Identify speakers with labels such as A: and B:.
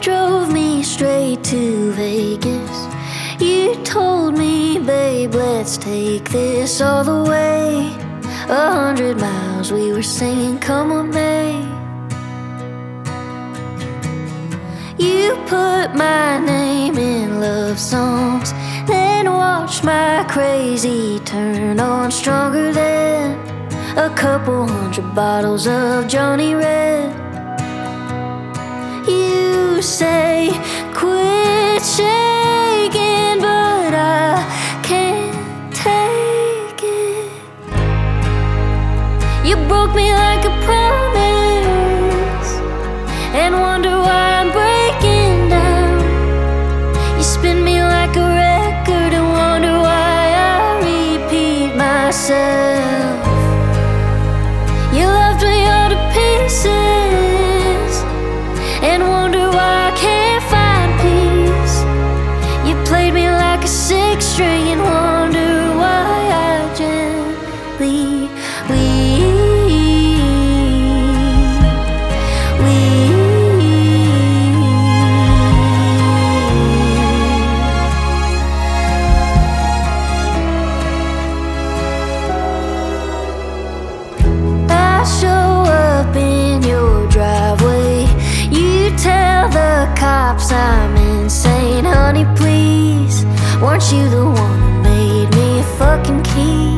A: drove me straight to Vegas. You told me, babe, let's take this all the way. 100 miles we were singing, come on, babe. You put my name in love songs, then watched my crazy turn on, stronger than a couple hundred bottles of Johnny Red. You say, quit shaking, but I can't take it. You broke me like a promise and wonder why I'm breaking down. You spin me like a record and wonder why I repeat myself. You loved me all to pieces and wonder why I can't find peace. You played me like a sixth string and wonder why I gently leave. I show up in your driveway. You tell the cops I'm insane. Honey, please, weren't you the one who made me a fucking key?